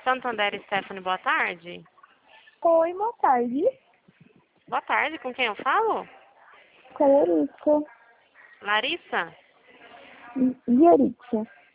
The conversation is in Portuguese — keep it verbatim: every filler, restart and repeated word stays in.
Santander, Stephanie, boa tarde. Oi, boa tarde. Boa tarde, com quem eu falo? Com a Larissa. Larissa? Guiaritza.